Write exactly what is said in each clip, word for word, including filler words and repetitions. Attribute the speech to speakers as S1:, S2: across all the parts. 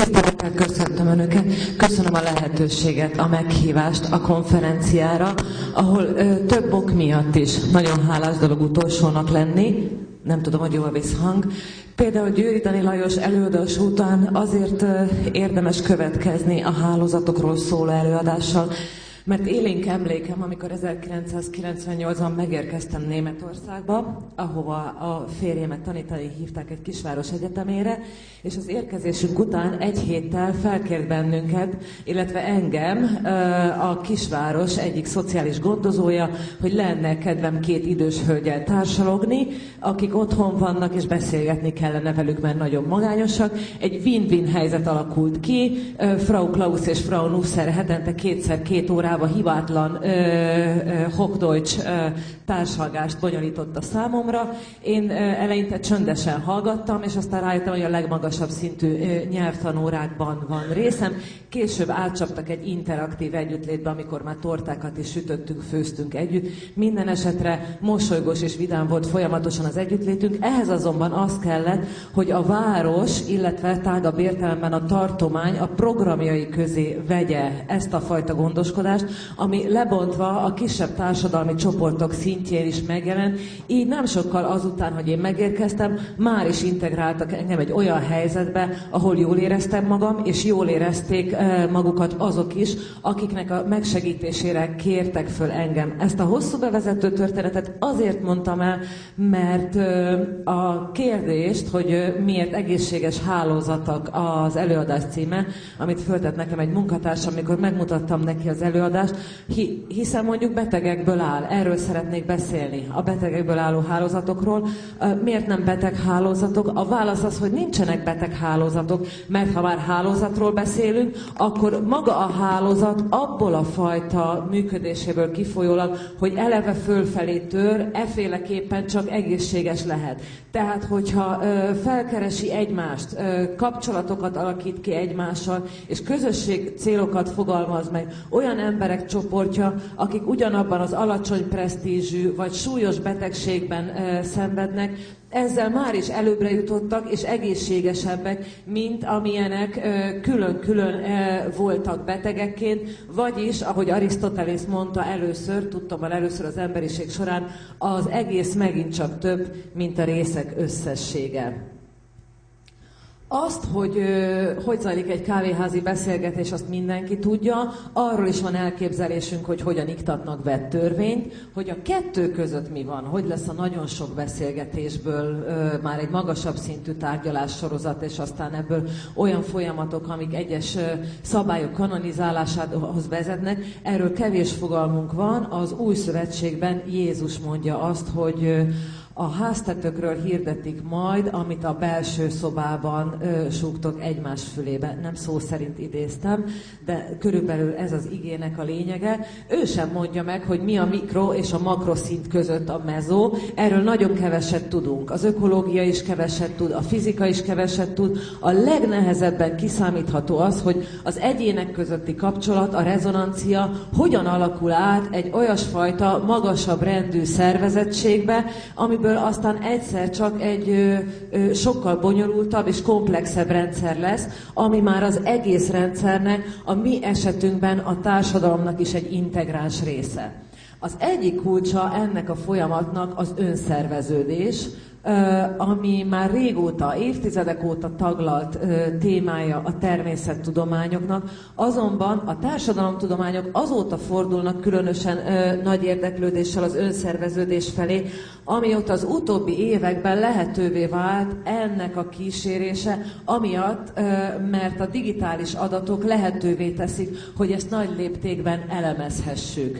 S1: Tisztelettel köszöntöm Önöket, köszönöm a lehetőséget, a meghívást a konferenciára, ahol ö, több ok miatt is nagyon hálás dolog utolsónak lenni, nem tudom, hogy jó a visszhang. Például Győri Dani Lajos előadás után azért ö, érdemes következni a hálózatokról szóló előadással, mert élénk emlékem, amikor ezerkilencszázkilencvennyolcban megérkeztem Németországba, ahova a férjemet tanítani hívták egy kisváros egyetemére, és az érkezésünk után egy héttel felkért bennünket, illetve engem a kisváros egyik szociális gondozója, hogy lenne kedvem két idős hölgyel társalogni, akik otthon vannak, és beszélgetni kellene velük, mert nagyon magányosak. Egy win-win helyzet alakult ki, Frau Klaus és Frau Nusser hetente kétszer két órában hibátlan ö, ö, Hochdeutsch ö, társalgást bonyolította számomra. Én ö, eleinte csöndesen hallgattam, és aztán rájöttem, hogy a legmagasabb szintű ö, nyelvtanórákban van részem. Később átcsaptak egy interaktív együttlétbe, amikor már tortákat is sütöttünk, főztünk együtt. Minden esetre mosolygós és vidám volt folyamatosan az együttlétünk. Ehhez azonban az kellett, hogy a város, illetve tágabb értelemben a tartomány a programjai közé vegye ezt a fajta gondoskodást, ami lebontva a kisebb társadalmi csoportok szintjén is megjelent. Így nem sokkal azután, hogy én megérkeztem, már is integráltak engem egy olyan helyzetbe, ahol jól éreztem magam, és jól érezték magukat azok is, akiknek a megsegítésére kértek föl engem. Ezt a hosszú bevezető történetet azért mondtam el, mert a kérdést, hogy miért egészséges hálózatok az előadás címe, amit föltett nekem egy munkatársam, amikor megmutattam neki az előadást, Hi, hiszen mondjuk betegekből áll. Erről szeretnék beszélni, a betegekből álló hálózatokról. Miért nem beteg hálózatok? A válasz az, hogy nincsenek beteg hálózatok, mert ha már hálózatról beszélünk, akkor maga a hálózat abból a fajta működéséből kifolyólag, hogy eleve fölfelé tör, efféleképpen csak egészséges lehet. Tehát, hogyha ö, felkeresi egymást, ö, kapcsolatokat alakít ki egymással, és közösség célokat fogalmaz meg, olyan emberek csoportja, akik ugyanabban az alacsony presztízsű vagy súlyos betegségben ö, szenvednek, ezzel már is előbbre jutottak, és egészségesebbek, mint amilyenek ö, külön-külön ö, voltak betegekként, vagyis, ahogy Arisztotelész mondta először, tudtommal először az emberiség során, az egész megint csak több, mint a részek összessége. Azt, hogy hogy zajlik egy kávéházi beszélgetés, azt mindenki tudja. Arról is van elképzelésünk, hogy hogyan iktatnak be törvényt, hogy a kettő között mi van, hogy lesz a nagyon sok beszélgetésből ö, már egy magasabb szintű tárgyalássorozat, és aztán ebből olyan folyamatok, amik egyes ö, szabályok kanonizálásához vezetnek. Erről kevés fogalmunk van. Az Új Szövetségben Jézus mondja azt, hogy ö, a háztetőkről hirdetik majd, amit a belső szobában ö, súgtok egymás fülébe. Nem szó szerint idéztem, de körülbelül ez az igének a lényege. Ő sem mondja meg, hogy mi a mikro és a makroszint között a mezó. Erről nagyon keveset tudunk. Az ökológia is keveset tud, a fizika is keveset tud. A legnehezebben kiszámítható az, hogy az egyének közötti kapcsolat, a rezonancia hogyan alakul át egy olyasfajta magasabb rendű szervezettségbe, ami aztán egyszer csak egy ö, ö, sokkal bonyolultabb és komplexebb rendszer lesz, ami már az egész rendszernek, a mi esetünkben a társadalomnak is egy integráns része. Az egyik kulcsa ennek a folyamatnak az önszerveződés, ami már régóta, évtizedek óta taglalt témája a természettudományoknak, azonban a társadalomtudományok azóta fordulnak különösen nagy érdeklődéssel az önszerveződés felé, amióta az utóbbi években lehetővé vált ennek a kísérése, amiatt, mert a digitális adatok lehetővé teszik, hogy ezt nagy léptékben elemezhessük.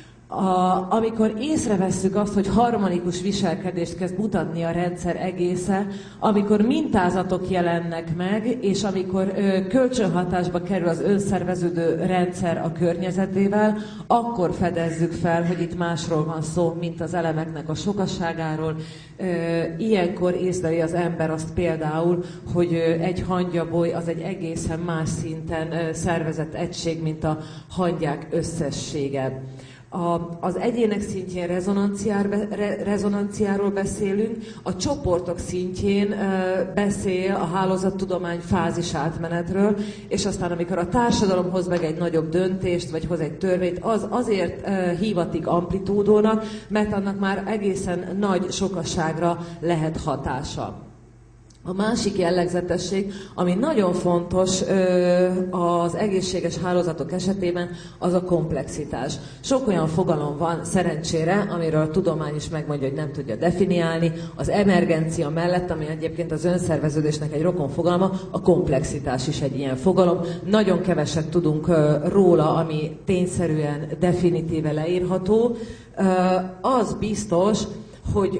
S1: A, amikor észrevesszük azt, hogy harmonikus viselkedést kezd mutatni a rendszer egésze, amikor mintázatok jelennek meg, és amikor ö, kölcsönhatásba kerül az önszerveződő rendszer a környezetével, akkor fedezzük fel, hogy itt másról van szó, mint az elemeknek a sokaságáról. Ö, ilyenkor észleli az ember azt például, hogy ö, egy hangyaboly az egy egészen más szinten ö, szervezett egység, mint a hangyák összessége. A, az egyének szintjén re, rezonanciáról beszélünk, a csoportok szintjén e, beszél a hálózattudomány fázis átmenetről, és aztán amikor a társadalom hoz meg egy nagyobb döntést, vagy hoz egy törvényt, az azért e, hívatik amplitúdónak, mert annak már egészen nagy sokaságra lehet hatása. A másik jellegzetesség, ami nagyon fontos az egészséges hálózatok esetében, az a komplexitás. Sok olyan fogalom van, szerencsére, amiről a tudomány is megmondja, hogy nem tudja definiálni. Az emergencia mellett, ami egyébként az önszerveződésnek egy rokon fogalma, a komplexitás is egy ilyen fogalom. Nagyon keveset tudunk róla, ami tényszerűen definitíve leírható. Az biztos, hogy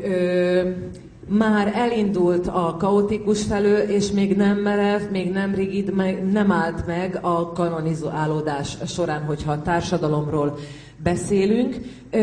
S1: már elindult a kaotikus felől, és még nem merev, még nem rigid, nem állt meg a kanonizálódás során, hogyha a társadalomról beszélünk,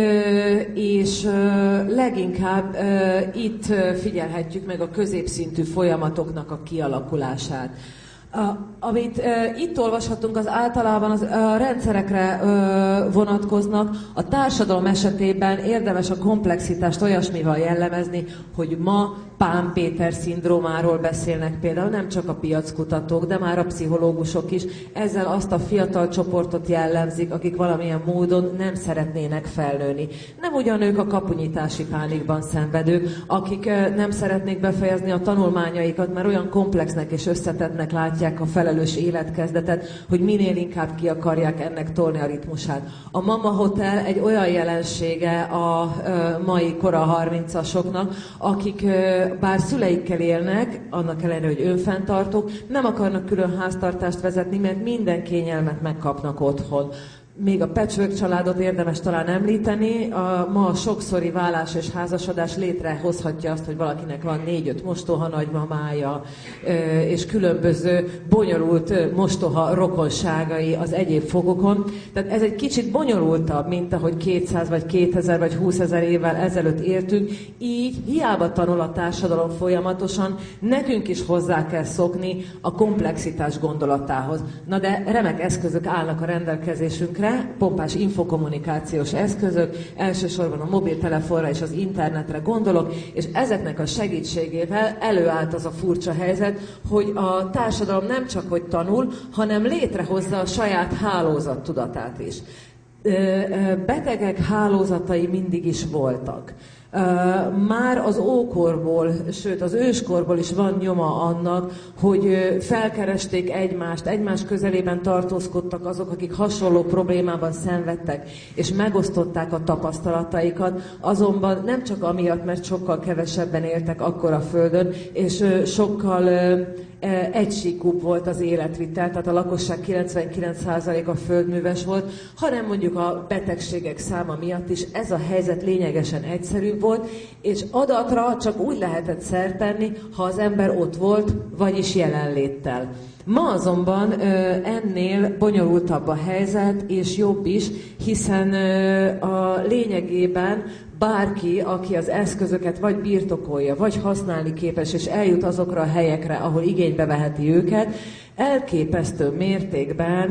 S1: és leginkább itt figyelhetjük meg a középszintű folyamatoknak a kialakulását. A, amit e, itt olvashatunk, az általában az, a rendszerekre e, vonatkoznak. A társadalom esetében érdemes a komplexitást olyasmivel jellemezni, hogy ma Pán Péter szindrómáról beszélnek például, nem csak a piackutatók, de már a pszichológusok is. Ezzel azt a fiatal csoportot jellemzik, akik valamilyen módon nem szeretnének felnőni. Nem ugyan ők a kapunyítási pánikban szenvedők, akik e, nem szeretnék befejezni a tanulmányaikat, mert olyan komplexnek és összetettnek látják a felelős életkezdetet, hogy minél inkább ki akarják ennek tolni a ritmusát. A Mama Hotel egy olyan jelensége a mai kora harmincasoknak, akik bár szüleikkel élnek, annak ellenére, hogy önfenntartók, nem akarnak külön háztartást vezetni, mert minden kényelmet megkapnak otthon. Még a patchwork családot érdemes talán említeni. A, ma a sokszori vállás és házasodás létrehozhatja azt, hogy valakinek van négy-öt mostoha nagymamája, és különböző bonyolult mostoha rokonságai az egyéb fogokon. Tehát ez egy kicsit bonyolultabb, mint ahogy kétszáz vagy kétezer vagy húszezer évvel ezelőtt értünk. Így hiába tanul a társadalom folyamatosan, nekünk is hozzá kell szokni a komplexitás gondolatához. Na de remek eszközök állnak a rendelkezésünkre, pompás infokommunikációs eszközök, elsősorban a mobiltelefonra és az internetre gondolok, és ezeknek a segítségével előállt az a furcsa helyzet, hogy a társadalom nem csak hogy tanul, hanem létrehozza a saját hálózattudatát is. Betegek hálózatai mindig is voltak. Uh, már az ókorból, sőt az őskorból is van nyoma annak, hogy uh, felkeresték egymást, egymás közelében tartózkodtak azok, akik hasonló problémában szenvedtek, és megosztották a tapasztalataikat, azonban nem csak amiatt, mert sokkal kevesebben éltek akkor a Földön, és uh, sokkal uh, egysíkúbb volt az életvitel, tehát a lakosság kilencvenkilenc százaléka földműves volt, hanem mondjuk a betegségek száma miatt is ez a helyzet lényegesen egyszerűbb volt, és adatra csak úgy lehetett szert tenni, ha az ember ott volt, vagyis jelenléttel. Ma azonban ennél bonyolultabb a helyzet, és jobb is, hiszen a lényegében bárki, aki az eszközöket vagy birtokolja, vagy használni képes, és eljut azokra a helyekre, ahol igénybe veheti őket, elképesztő mértékben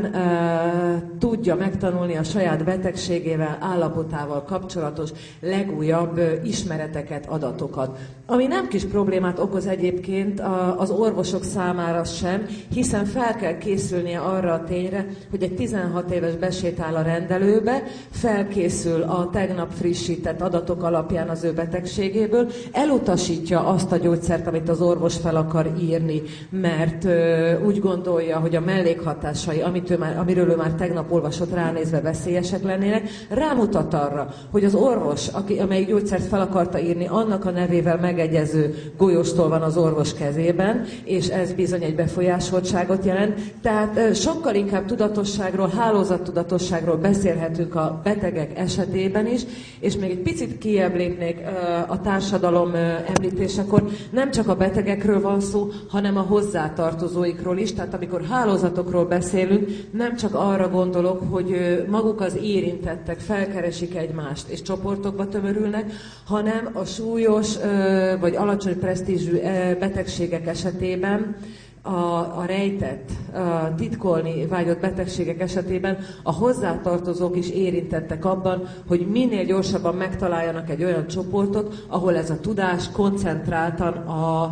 S1: uh, tudja megtanulni a saját betegségével, állapotával kapcsolatos legújabb uh, ismereteket, adatokat. Ami nem kis problémát okoz egyébként a, az orvosok számára sem, hiszen fel kell készülnie arra a tényre, hogy egy tizenhat éves besétál a rendelőbe, felkészül a tegnap frissített adatok alapján az ő betegségéből, elutasítja azt a gyógyszert, amit az orvos fel akar írni, mert uh, úgy gondolja, hogy a mellékhatásai, amit ő már, amiről ő már tegnap olvasott ránézve veszélyesek lennének, rámutat arra, hogy az orvos, aki, amelyik gyógyszert fel akarta írni, annak a nevével megegyező golyóstól van az orvos kezében, és ez bizony egy befolyásoltságot jelent. Tehát sokkal inkább tudatosságról, hálózattudatosságról beszélhetünk a betegek esetében is, és még egy picit kijebb lépnék a társadalom említésekor. Nem csak a betegekről van szó, hanem a hozzátartozóikról is. Tehát amikor hálózatokról beszélünk, nem csak arra gondolok, hogy maguk az érintettek felkeresik egymást és csoportokba tömörülnek, hanem a súlyos vagy alacsony presztízsű betegségek esetében a, a rejtett, a titkolni vágyott betegségek esetében a hozzátartozók is érintettek abban, hogy minél gyorsabban megtaláljanak egy olyan csoportot, ahol ez a tudás koncentráltan a,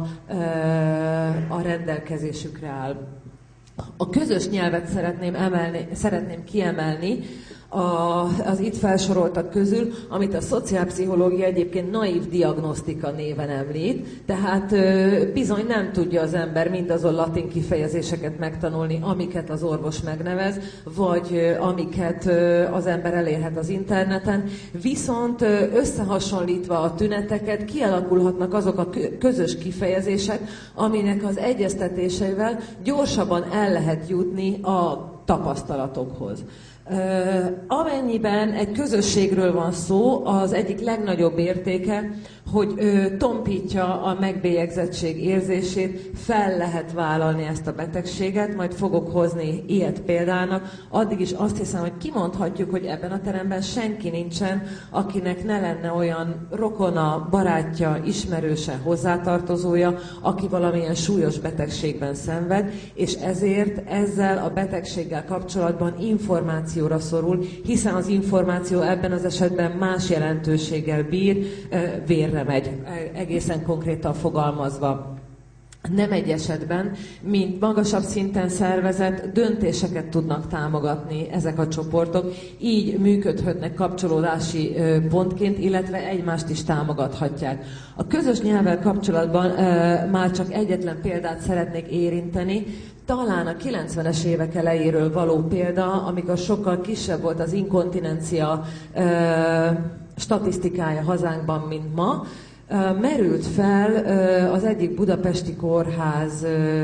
S1: a rendelkezésükre áll. A közös nyelvet szeretném, emelni, szeretném kiemelni a, az itt felsoroltak közül, amit a szociálpszichológia egyébként naív diagnosztika néven említ, tehát bizony nem tudja az ember mindazon latin kifejezéseket megtanulni, amiket az orvos megnevez, vagy amiket az ember elérhet az interneten, viszont összehasonlítva a tüneteket kialakulhatnak azok a közös kifejezések, aminek az egyeztetéseivel gyorsabban el lehet jutni a tapasztalatokhoz. Uh, amennyiben egy közösségről van szó, az egyik legnagyobb értéke, hogy uh, tompítja a megbélyegzettség érzését, fel lehet vállalni ezt a betegséget, majd fogok hozni ilyet példának. Addig is azt hiszem, hogy kimondhatjuk, hogy ebben a teremben senki nincsen, akinek ne lenne olyan rokona, barátja, ismerőse, hozzátartozója, aki valamilyen súlyos betegségben szenved, és ezért ezzel a betegséggel kapcsolatban információ szorul, hiszen az információ ebben az esetben más jelentőséggel bír, vérre megy, egészen konkrétan fogalmazva. Nem egy esetben, mint magasabb szinten szervezett döntéseket tudnak támogatni ezek a csoportok, így működhetnek kapcsolódási pontként, illetve egymást is támogathatják. A közös nyelvvel kapcsolatban már csak egyetlen példát szeretnék érinteni, talán a kilencvenes évek elejéről való példa, amikor sokkal kisebb volt az inkontinencia statisztikája hazánkban, mint ma, merült fel az egyik budapesti kórház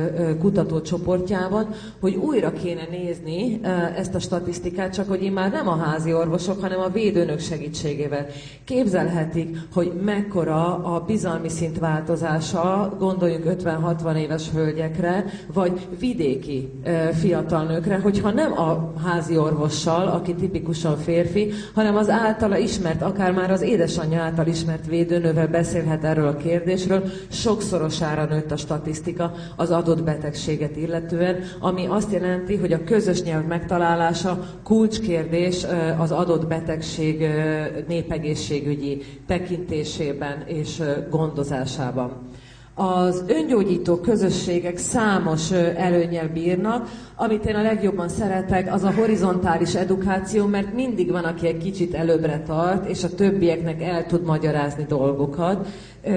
S1: kutatócsoportjában, hogy újra kéne nézni ezt a statisztikát, csak hogy már nem a házi orvosok, hanem a védőnök segítségével. Képzelhetik, hogy mekkora a bizalmi szint változása, gondoljunk ötven-hatvan éves hölgyekre, vagy vidéki fiatal nőkre, hogyha nem a házi orvossal, aki tipikusan férfi, hanem az általa ismert, akár már az édesanyja által ismert védőnővel beszél, beszélhet erről a kérdésről, sokszorosára nőtt a statisztika az adott betegséget illetően, ami azt jelenti, hogy a közös nyelv megtalálása kulcskérdés az adott betegség népegészségügyi tekintésében és gondozásában. Az öngyógyító közösségek számos előnnyel bírnak, amit én a legjobban szeretek, az a horizontális edukáció, mert mindig van, aki egy kicsit előbbre tart, és a többieknek el tud magyarázni dolgokat.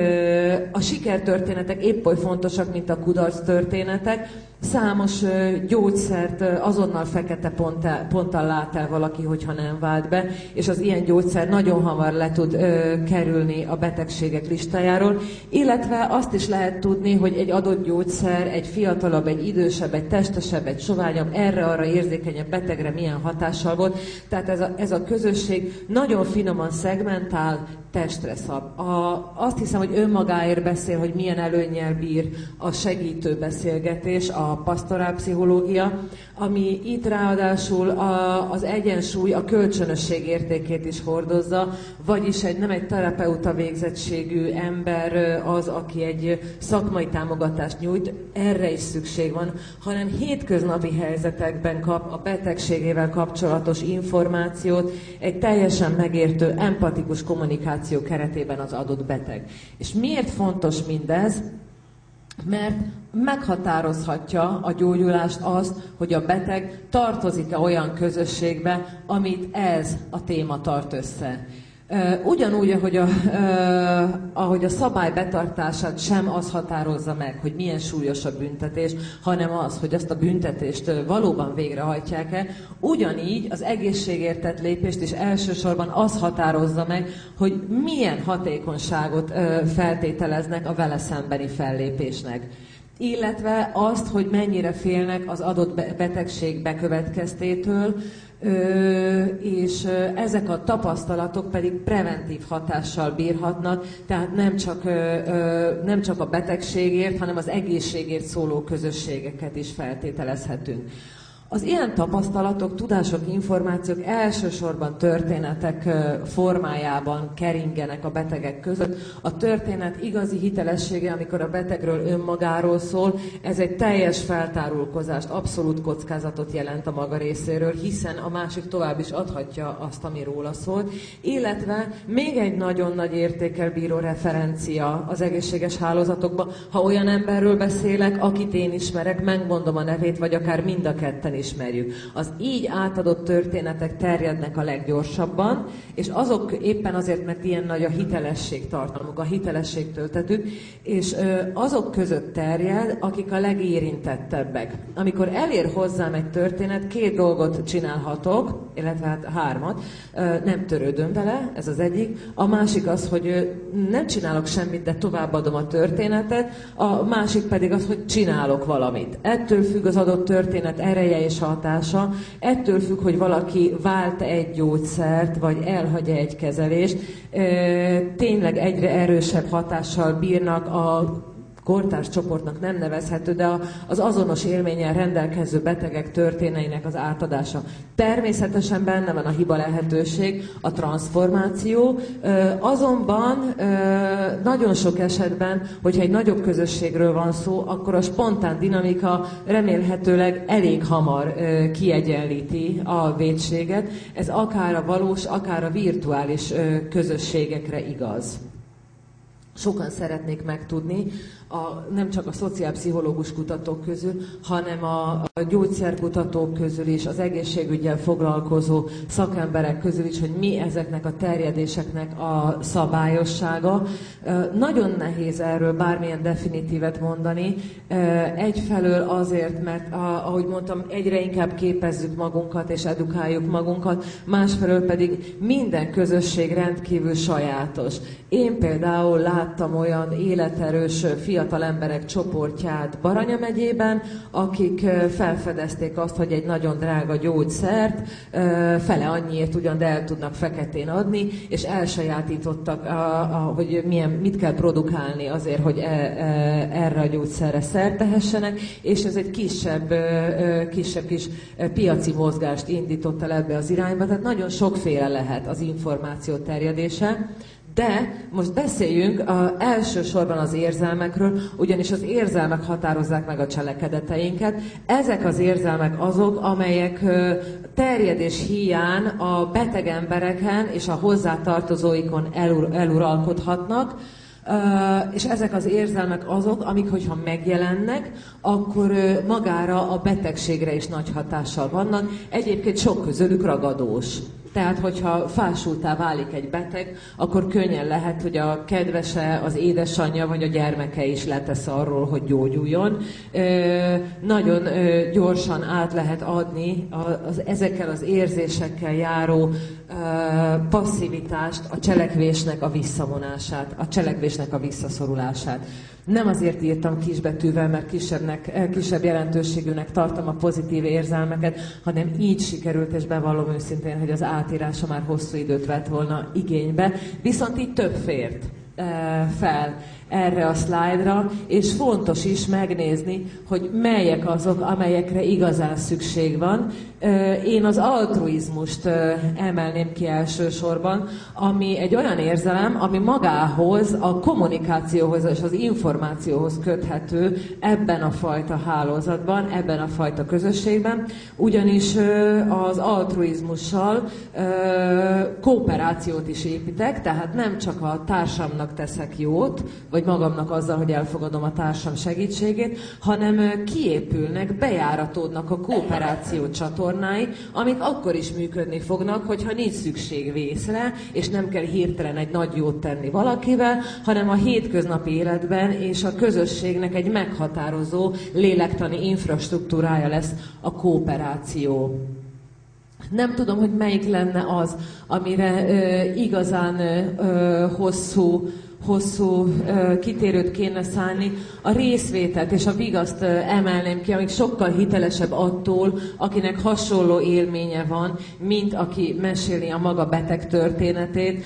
S1: A sikertörténetek épp oly fontosak, mint a kudarc történetek. Számos gyógyszert azonnal fekete ponttal lát el valaki, hogyha nem vált be, és az ilyen gyógyszer nagyon hamar le tud kerülni a betegségek listájáról, illetve azt is lehet tudni, hogy egy adott gyógyszer egy fiatalabb, egy idősebb, egy testesebb, egy soványabb, erre-arra érzékenyebb betegre milyen hatással volt. Tehát ez a, ez a közösség nagyon finoman szegmentál, testre szab. A, azt hiszem, hogy önmagáért beszél, hogy milyen előnnyel bír a segítő beszélgetés, a pastorálpszichológia, ami itt ráadásul a, az egyensúly, a kölcsönösség értékét is hordozza, vagyis egy, nem egy terapeuta végzettségű ember az, aki egy szakmai támogatást nyújt, erre is szükség van, hanem hétköznapi helyzetekben kap a betegségével kapcsolatos információt egy teljesen megértő, empatikus kommunikáció keretében az adott beteg. És miért fontos mindez? Mert meghatározhatja a gyógyulást azt, hogy a beteg tartozik-e olyan közösségbe, amit ez a téma tart össze. Ugyanúgy, ahogy a, ahogy a szabály betartását sem az határozza meg, hogy milyen súlyos a büntetés, hanem az, hogy azt a büntetést valóban végrehajtják-e, ugyanígy az egészségért tett lépést is elsősorban az határozza meg, hogy milyen hatékonyságot feltételeznek a vele szembeni fellépésnek. Illetve azt, hogy mennyire félnek az adott betegség bekövetkeztétől, Ö, és ö, ezek a tapasztalatok pedig preventív hatással bírhatnak, tehát nem csak, ö, ö, nem csak a betegségért, hanem az egészségért szóló közösségeket is feltételezhetünk. Az ilyen tapasztalatok, tudások, információk elsősorban történetek formájában keringenek a betegek között. A történet igazi hitelessége, amikor a betegről önmagáról szól, ez egy teljes feltárulkozást, abszolút kockázatot jelent a maga részéről, hiszen a másik tovább is adhatja azt, ami róla szól. Illetve még egy nagyon nagy értékkel bíró referencia az egészséges hálózatokban, ha olyan emberről beszélek, akit én ismerek, megmondom a nevét, vagy akár mind a ketten ismerjük. Az így átadott történetek terjednek a leggyorsabban, és azok éppen azért, mert ilyen nagy a hitelesség tartalmuk, a hitelesség töltetük, és ö, azok között terjed, akik a legérintettebbek. Amikor elér hozzám egy történet, két dolgot csinálhatok, illetve hát hármat, ö, nem törődöm vele, ez az egyik. A másik az, hogy ö, nem csinálok semmit, de továbbadom a történetet, a másik pedig az, hogy csinálok valamit. Ettől függ az adott történet ereje és hatása, ettől függ, hogy valaki vált egy gyógyszert, vagy elhagyja egy kezelést, tényleg egyre erősebb hatással bírnak a kortárs csoportnak nem nevezhető, de az azonos élménnyel rendelkező betegek történeinek az átadása. Természetesen benne van a hiba lehetőség, a transformáció, azonban nagyon sok esetben, hogyha egy nagyobb közösségről van szó, akkor a spontán dinamika remélhetőleg elég hamar kiegyenlíti a vétséget. Ez akár a valós, akár a virtuális közösségekre igaz. Sokan szeretnék megtudni, a, nem csak a szociálpszichológus kutatók közül, hanem a, a gyógyszerkutatók közül is, az egészségüggyel foglalkozó szakemberek közül is, hogy mi ezeknek a terjedéseknek a szabályossága. Nagyon nehéz erről bármilyen definitívet mondani. Egyfelől azért, mert ahogy mondtam, egyre inkább képezzük magunkat és edukáljuk magunkat, másfelől pedig minden közösség rendkívül sajátos. Én például láttam olyan életerős fiatal emberek csoportját Baranya megyében, akik felfedezték azt, hogy egy nagyon drága gyógyszert fele annyiért ugyan, de el tudnak feketén adni, és elsajátítottak, a, a, hogy milyen, mit kell produkálni azért, hogy e, e, erre a gyógyszerre szert tehessenek, és ez egy kisebb, kisebb kis piaci mozgást indított el ebbe az irányba, tehát nagyon sokféle lehet az információ terjedése. De most beszéljünk a, elsősorban az érzelmekről, ugyanis az érzelmek határozzák meg a cselekedeteinket. Ezek az érzelmek azok, amelyek ö, terjedés híján a beteg embereken és a hozzátartozóikon elur, eluralkodhatnak, Uh, és ezek az érzelmek azok, amik, hogyha megjelennek, akkor uh, magára a betegségre is nagy hatással vannak. Egyébként sok közülük ragadós. Tehát, hogyha fásultá válik egy beteg, akkor könnyen lehet, hogy a kedvese, az édesanyja vagy a gyermeke is letesz arról, hogy gyógyuljon. Ö, nagyon ö, gyorsan át lehet adni az, ezekkel az érzésekkel járó ö, passzivitást, a cselekvésnek a visszavonását, a cselekvésnek a visszaszorulását. Nem azért írtam kisbetűvel, mert kisebbnek, kisebb jelentőségűnek tartom a pozitív érzelmeket, hanem így sikerült, és bevallom őszintén, hogy az átírása már hosszú időt vett volna igénybe. Viszont így több fért fel erre a szlájdra, és fontos is megnézni, hogy melyek azok, amelyekre igazán szükség van. Én az altruizmust emelném ki elsősorban, ami egy olyan érzelem, ami magához, a kommunikációhoz és az információhoz köthető ebben a fajta hálózatban, ebben a fajta közösségben, ugyanis az altruizmussal kooperációt is építek, tehát nem csak a társamnak teszek jót, vagy magamnak azzal, hogy elfogadom a társam segítségét, hanem kiépülnek, bejáratódnak a kooperáció csatornái, amik akkor is működni fognak, hogyha nincs szükség vészre, és nem kell hirtelen egy nagy jót tenni valakivel, hanem a hétköznapi életben és a közösségnek egy meghatározó lélektani infrastruktúrája lesz a kooperáció. Nem tudom, hogy melyik lenne az, amire ö, igazán ö, hosszú hosszú kitérőt kéne szállni, a részvételt és a vigaszt emelném ki, amik sokkal hitelesebb attól, akinek hasonló élménye van, mint aki meséli a maga beteg történetét.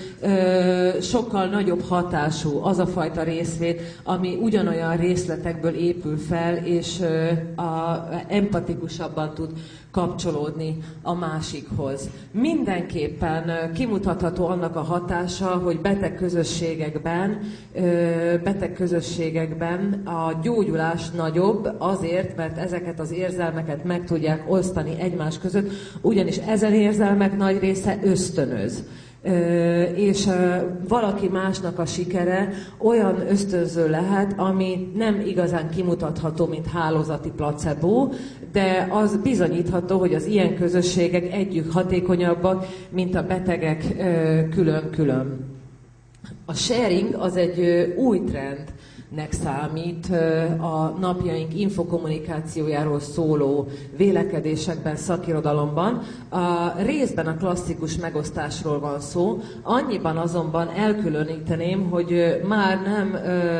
S1: Sokkal nagyobb hatású az a fajta részvét, ami ugyanolyan részletekből épül fel, és a, empatikusabban tud kapcsolódni a másikhoz. Mindenképpen kimutatható annak a hatása, hogy beteg közösségekben, beteg közösségekben a gyógyulás nagyobb azért, mert ezeket az érzelmeket meg tudják osztani egymás között, ugyanis ezen érzelmek nagy része ösztönöz. És valaki másnak a sikere olyan ösztönző lehet, ami nem igazán kimutatható, mint hálózati placebo, de az bizonyítható, hogy az ilyen közösségek együtt hatékonyabbak, mint a betegek külön-külön. A sharing az egy új trend, nek számít a napjaink infokommunikációjáról szóló vélekedésekben, szakirodalomban. A részben a klasszikus megosztásról van szó, annyiban azonban elkülöníteném, hogy már nem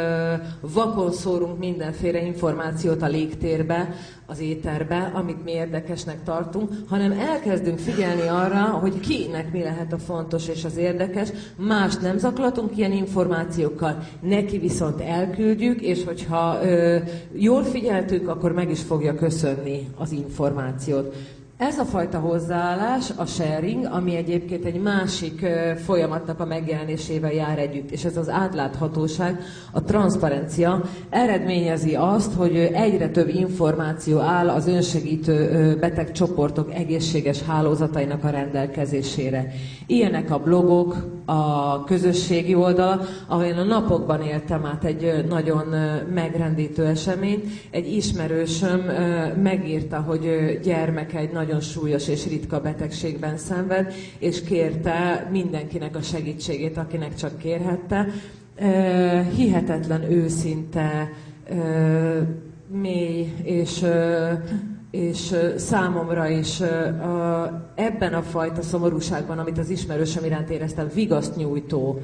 S1: vakon szórunk mindenféle információt a légtérbe, az éterbe, amit mi érdekesnek tartunk, hanem elkezdünk figyelni arra, hogy kinek mi lehet a fontos és az érdekes, más nem zaklatunk ilyen információkkal, neki viszont elküldjük, és hogyha ö, jól figyeltünk, akkor meg is fogja köszönni az információt. Ez a fajta hozzáállás, a sharing, ami egyébként egy másik folyamatnak a megjelenésével jár együtt, és ez az átláthatóság, a transzparencia eredményezi azt, hogy egyre több információ áll az önsegítő betegcsoportok egészséges hálózatainak a rendelkezésére. Ilyenek a blogok, a közösségi oldal, ahol én a napokban éltem át egy nagyon megrendítő eseményt. Egy ismerősöm megírta, hogy gyermeke egy nagyon súlyos és ritka betegségben szenved, és kérte mindenkinek a segítségét, akinek csak kérhette. Hihetetlen őszinte, mély és és számomra is ebben a fajta szomorúságban, amit az ismerősöm iránt éreztem, vigasztnyújtó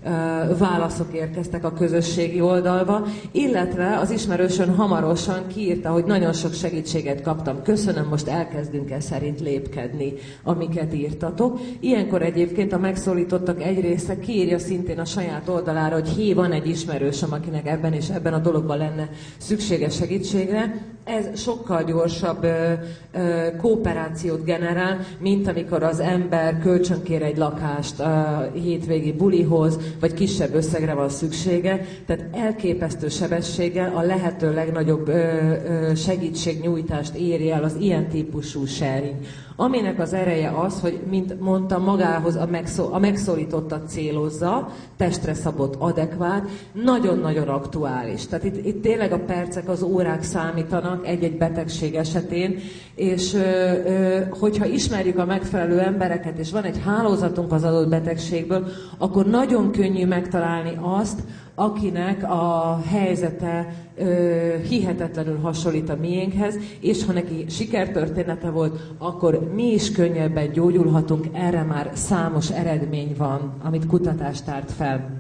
S1: válaszok érkeztek a közösségi oldalba, illetve az ismerősöm hamarosan kiírta, hogy nagyon sok segítséget kaptam. Köszönöm, most elkezdünk e szerint lépkedni, amiket írtatok. Ilyenkor egyébként a megszólítottak egy része kiírja szintén a saját oldalára, hogy hé, van egy ismerősöm, akinek ebben és ebben a dologban lenne szüksége segítségre. Ez sokkal gyorsabb ö, ö, kooperációt generál, mint amikor az ember kölcsönkér egy lakást a hétvégi bulihoz, vagy kisebb összegre van szüksége. Tehát elképesztő sebességgel a lehető legnagyobb ö, ö, segítségnyújtást éri el az ilyen típusú sharing. Aminek az ereje az, hogy, mint mondtam, magához a, megszó, a megszólítottat célozza, testre szabott, adekvát, nagyon-nagyon aktuális. Tehát itt, itt tényleg a percek, az órák számítanak egy-egy betegség esetén, és ö, ö, hogyha ismerjük a megfelelő embereket, és van egy hálózatunk az adott betegségből, akkor nagyon könnyű megtalálni azt, akinek a helyzete ö, hihetetlenül hasonlít a miénkhez, és ha neki sikertörténete volt, akkor mi is könnyebben gyógyulhatunk, erre már számos eredmény van, amit kutatást tárt fel.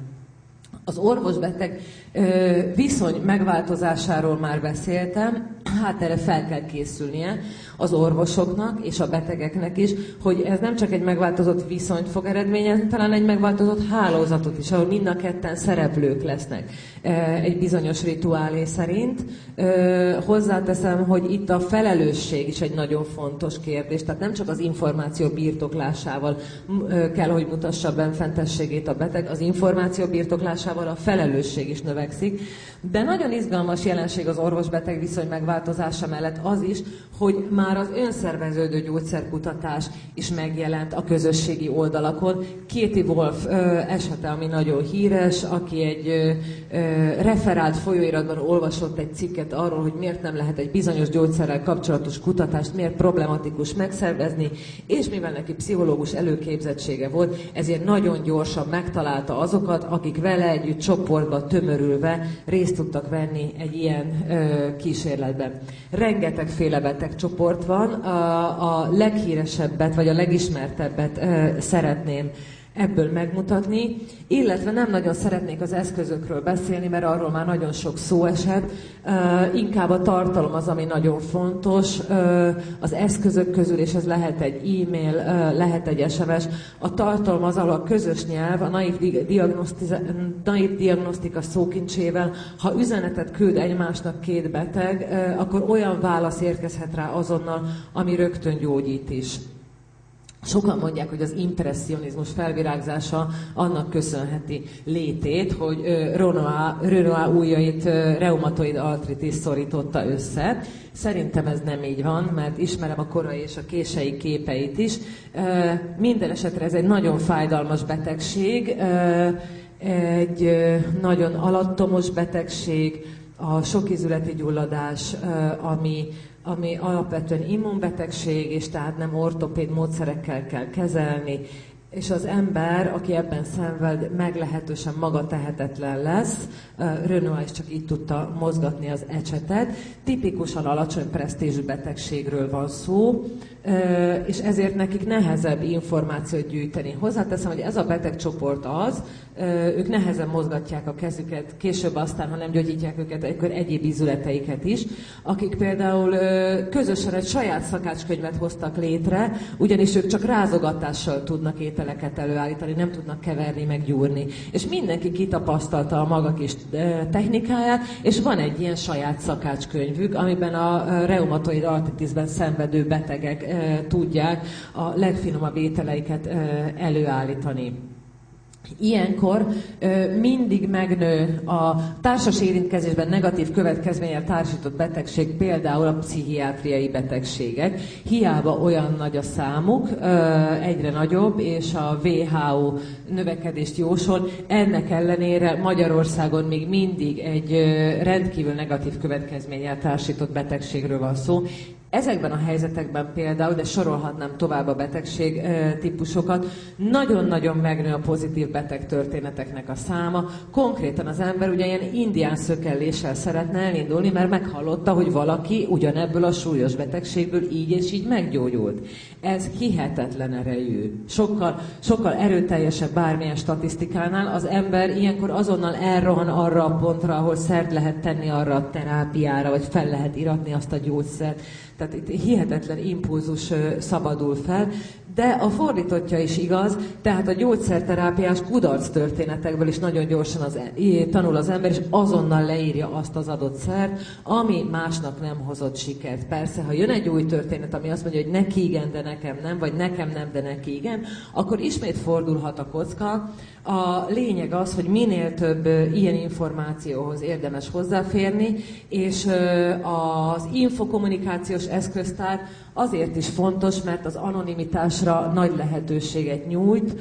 S1: Az orvos-beteg ö, viszony megváltozásáról már beszéltem, hát erre fel kell készülnie az orvosoknak és a betegeknek is, hogy ez nem csak egy megváltozott viszonyt fog eredményezni, talán egy megváltozott hálózatot is, ahol mind a ketten szereplők lesznek egy bizonyos rituálé szerint. Hozzáteszem, hogy itt a felelősség is egy nagyon fontos kérdés, tehát nem csak az információ birtoklásával kell, hogy mutassa benfentességét a beteg, az információ birtoklásával a felelősség is növekszik, de nagyon izgalmas jelenség az orvos-beteg viszony megváltozása mellett az is, hogy már az önszerveződő gyógyszerkutatás is megjelent a közösségi oldalakon. Katie Wolf ö, esete, ami nagyon híres, aki egy ö, ö, referált folyóiratban olvasott egy cikket arról, hogy miért nem lehet egy bizonyos gyógyszerrel kapcsolatos kutatást, miért problematikus megszervezni, és mivel neki pszichológus előképzettsége volt, ezért nagyon gyorsan megtalálta azokat, akik vele együtt csoportba tömörülve részt tudtak venni egy ilyen ö, kísérletben. Rengetegféle betegcsoport van, a, a leghíresebbet, vagy a legismertebbet ö, szeretném ebből megmutatni, illetve nem nagyon szeretnék az eszközökről beszélni, mert arról már nagyon sok szó esett. Uh, inkább a tartalom az, ami nagyon fontos. Uh, az eszközök közül, és ez lehet egy e-mail, uh, lehet egy es em es, a tartalom az, ahol a közös nyelv, a naív, naív diagnosztika szókincsével, ha üzenetet küld egymásnak két beteg, uh, akkor olyan válasz érkezhet rá azonnal, ami rögtön gyógyít is. Sokan mondják, hogy az impresszionizmus felvirágzása annak köszönheti létét, hogy Renoir ujjait reumatoid artritis szorította össze. Szerintem ez nem így van, mert ismerem a korai és a kései képeit is. Minden esetre ez egy nagyon fájdalmas betegség, egy nagyon alattomos betegség, a sokizületi gyulladás, ami ami alapvetően immunbetegség, és tehát nem ortopéd módszerekkel kell kezelni, és az ember, aki ebben szenved, meglehetősen maga tehetetlen lesz. Renoir is csak így tudta mozgatni az ecsetet. Tipikusan alacsony presztízsű betegségről van szó, és ezért nekik nehezebb információt gyűjteni. Hozzáteszem, hogy ez a betegcsoport az, ők nehezen mozgatják a kezüket, később aztán, ha nem gyógyítják őket, akkor egyéb ízületeiket is, akik például közösen egy saját szakácskönyvet hoztak létre, ugyanis ők csak rázogatással tudnak ételeket előállítani, nem tudnak keverni, meg gyúrni. És mindenki kitapasztalta a maga kis technikáját, és van egy ilyen saját szakácskönyvük, amiben a reumatoid artritisben szenvedő betegek tudják a legfinomabb ételeiket előállítani. Ilyenkor ö, mindig megnő a társas érintkezésben negatív következménnyel társított betegség, például a pszichiátriai betegségek. Hiába olyan nagy a számuk, ö, egyre nagyobb, és a dupla vé há ó növekedést jósol. Ennek ellenére Magyarországon még mindig egy ö, rendkívül negatív következménnyel társított betegségről van szó. Ezekben a helyzetekben például, de sorolhatnám tovább a betegség típusokat, nagyon-nagyon megnő a pozitív beteg történeteknek a száma. Konkrétan az ember ugye ilyen indián szökelléssel szeretne elindulni, mert meghallotta, hogy valaki ugyanebből a súlyos betegségből így és így meggyógyult. Ez hihetetlen erejű. Sokkal, sokkal erőteljesebb bármilyen statisztikánál. Az ember ilyenkor azonnal elrohan arra a pontra, ahol szert lehet tenni arra a terápiára, vagy fel lehet iratni azt a gyógyszert. Tehát itt hihetetlen impulzus szabadul fel, de a fordítottja is igaz, tehát a gyógyszerterápiás kudarc történetekből is nagyon gyorsan az, tanul az ember, és azonnal leírja azt az adott szert, ami másnak nem hozott sikert. Persze, ha jön egy új történet, ami azt mondja, hogy neki igen, de nekem nem, vagy nekem nem, de neki igen, akkor ismét fordulhat a kocka. A lényeg az, hogy minél több ilyen információhoz érdemes hozzáférni, és az infokommunikációs eszköztár azért is fontos, mert az anonimitásra nagy lehetőséget nyújt.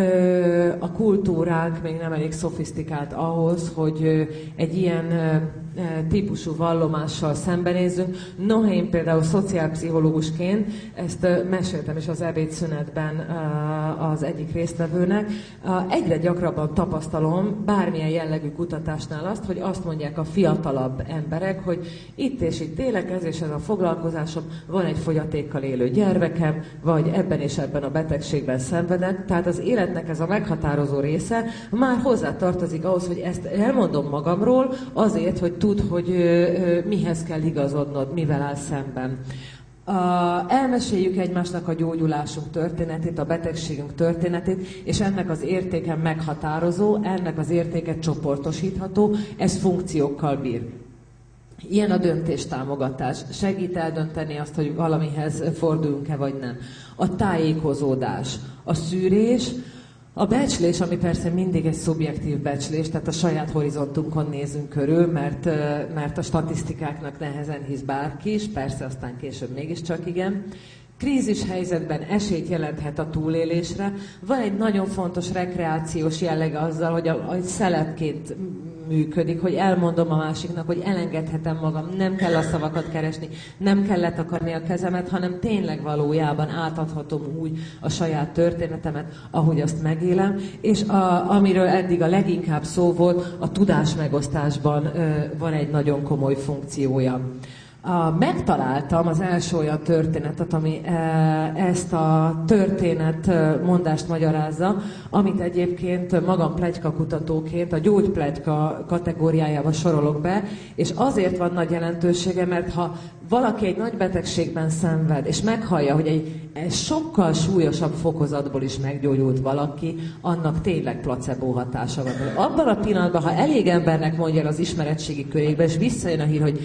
S1: A kultúránk még nem elég szofisztikált ahhoz, hogy egy ilyen típusú vallomással szembenézzünk. Noha én például szociálpszichológusként, ezt meséltem is az ebédszünetben az egyik résztvevőnek, egyre gyakrabban tapasztalom bármilyen jellegű kutatásnál azt, hogy azt mondják a fiatalabb emberek, hogy itt és itt élek, ez és ez a foglalkozásom, van egy fogyatékkal élő gyermekem, vagy ebben és ebben a betegségben szenvedek, tehát az életnek ez a meghatározó része már hozzátartozik ahhoz, hogy ezt elmondom magamról azért, hogy tudd, hogy ö, ö, mihez kell igazodnod, mivel áll szemben. Uh, elmeséljük egymásnak a gyógyulásunk történetét, a betegségünk történetét, és ennek az értéke meghatározó, ennek az értéke csoportosítható, ez funkciókkal bír. Ilyen a döntéstámogatás. Segít eldönteni azt, hogy valamihez forduljunk-e vagy nem. A tájékozódás, a szűrés, a becslés, ami persze mindig egy szubjektív becslés, tehát a saját horizontunkon nézünk körül, mert, mert a statisztikáknak nehezen hisz bárki is, persze aztán később mégiscsak igen. Krízis helyzetben esélyt jelenthet a túlélésre. Van egy nagyon fontos rekreációs jellege azzal, hogy a, a szelepként működik, hogy elmondom a másiknak, hogy elengedhetem magam, nem kell a szavakat keresni, nem kell letakarni a kezemet, hanem tényleg valójában átadhatom úgy a saját történetemet, ahogy azt megélem, és a, amiről eddig a leginkább szó volt, a tudásmegosztásban ö, van egy nagyon komoly funkciója. A, megtaláltam az első olyan történetet, ami e, ezt a történet mondást magyarázza, amit egyébként magam pletykakutatóként a gyógypletyka kategóriájába sorolok be, és azért van nagy jelentősége, mert ha valaki egy nagy betegségben szenved, és meghallja, hogy egy, egy sokkal súlyosabb fokozatból is meggyógyult valaki, annak tényleg placebo hatása van. Abban a pillanatban, ha elég embernek mondja az ismeretségi körébe, és visszajön a hír, hogy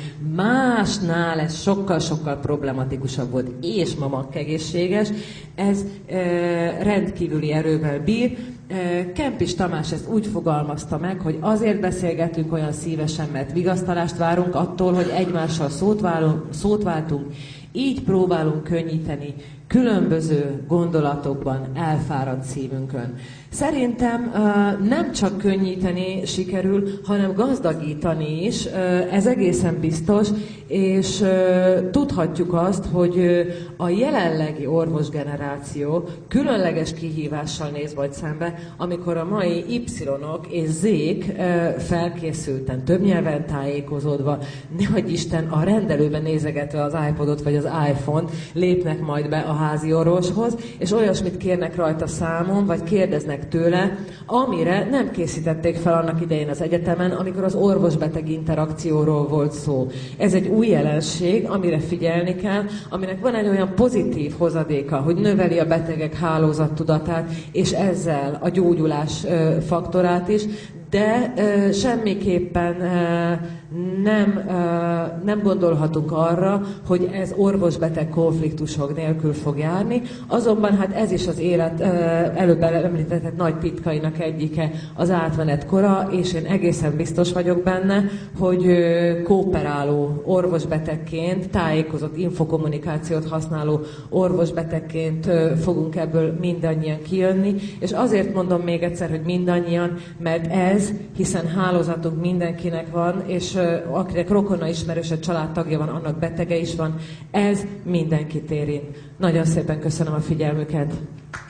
S1: másnál ez sokkal-sokkal problematikusabb volt, és ma egészséges, ez e, rendkívüli erővel bír. Kempis Tamás ezt úgy fogalmazta meg, hogy azért beszélgetünk olyan szívesen, mert vigasztalást várunk attól, hogy egymással szót, válunk, szót váltunk, így próbálunk könnyíteni különböző gondolatokban elfáradt szívünkön. Szerintem nem csak könnyíteni sikerül, hanem gazdagítani is, ez egészen biztos, és tudhatjuk azt, hogy a jelenlegi orvosgeneráció különleges kihívással néz majd szembe, amikor a mai Y-ok és Z-k felkészülten, több nyelven tájékozódva, nehogy Isten a rendelőben nézegetve az iPodot vagy az iPhone-t lépnek majd be a házi orvoshoz, és olyasmit kérnek rajta számon, vagy kérdeznek tőle, amire nem készítették fel annak idején az egyetemen, amikor az orvos-beteg interakcióról volt szó. Ez egy új jelenség, amire figyelni kell, aminek van egy olyan pozitív hozadéka, hogy növeli a betegek hálózattudatát, és ezzel a gyógyulás faktorát is, de uh, semmiképpen uh, nem, uh, nem gondolhatunk arra, hogy ez orvos-beteg konfliktusok nélkül fog járni. Azonban hát ez is az élet uh, előbb említett nagy titkainak egyike, az átmenet kora, és én egészen biztos vagyok benne, hogy uh, kooperáló orvos-betegként, tájékozott infokommunikációt használó orvos-betegként uh, fogunk ebből mindannyian kijönni, és azért mondom még egyszer, hogy mindannyian, mert ez hiszen hálózatunk mindenkinek van, és uh, akinek rokona, ismerőse, családtagja van, annak betege is van, ez mindenkit érint. Nagyon szépen köszönöm a figyelmüket!